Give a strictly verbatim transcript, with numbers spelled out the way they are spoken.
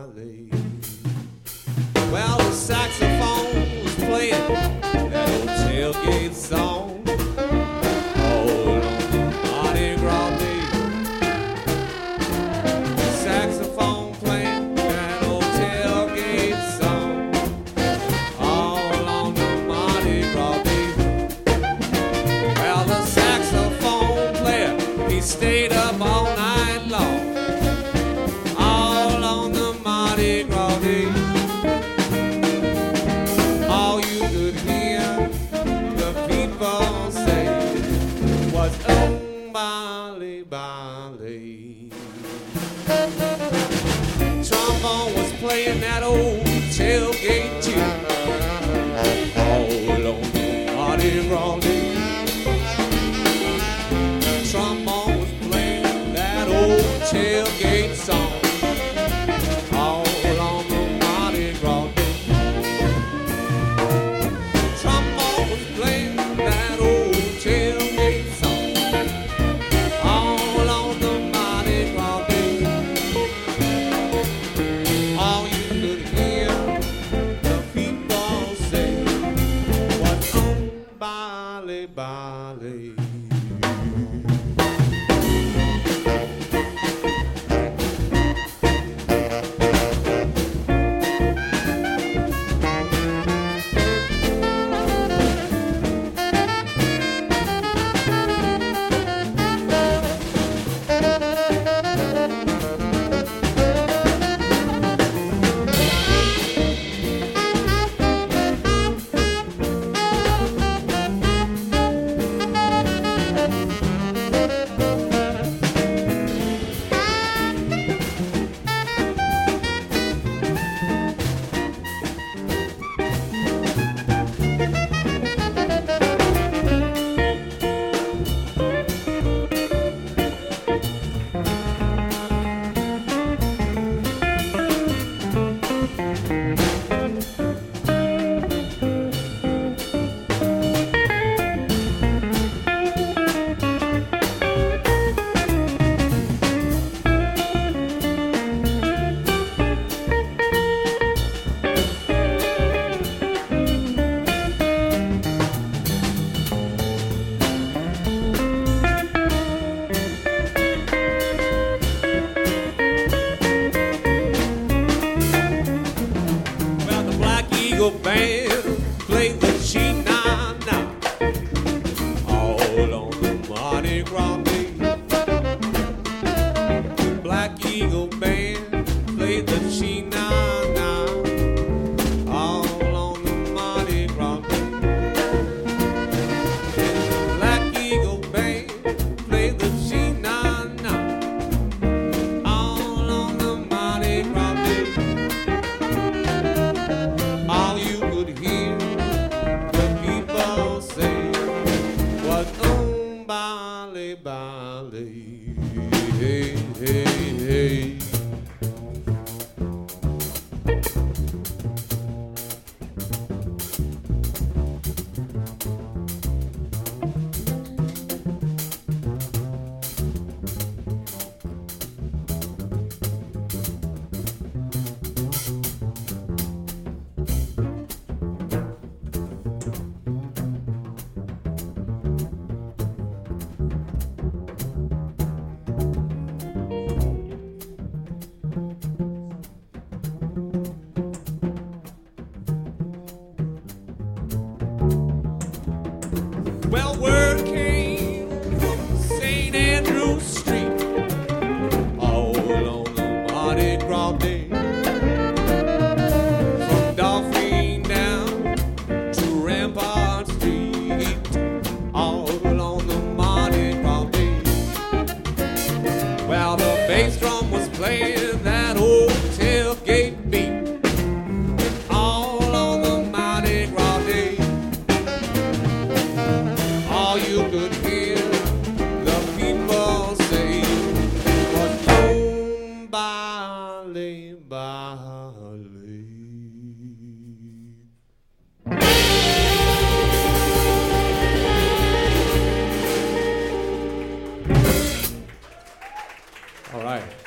Bali. Well, the saxophone was playing that old tailgate song. Oh, on Mardi Gras Day. Saxophone playing that old tailgate song. All on the Mardi Gras Day. Well, the saxophone player, he stayed up all night long. All on the Mardi Gras Day. All you could hear the people say was "Oh, Bali, Bali." Trombone was playing that old tailgate tune. All on the Mardi Gras Day. Trombone was playing that old tailgate song. All on the Mardi Gras Day. Trombone was playing that old tailgate song. All on the Mardi Gras Day. All you could hear the people say was "Oh, Bali, Bali." Band played the Chi-Na-Na all on the Mardi Gras Day. The Black Eagle Band played the Chi-Na-Na all on the Mardi Gras Day. The Black Eagle Band played the Chi-Na-Na all on the Mardi Gras Day. All you could hear the people say was "Oh, Bali, Bali." Hey, hey, hey. Well, word came from Saint Andrew's Street all on the Mardi Gras Day. From Dauphine down to Rampart Street all on the Mardi Gras Day. Well, the bass drum was playing that old tailgate beat all on the Mardi Gras Day. All you could hear the people say was "Oh, Bali, Bali." All right.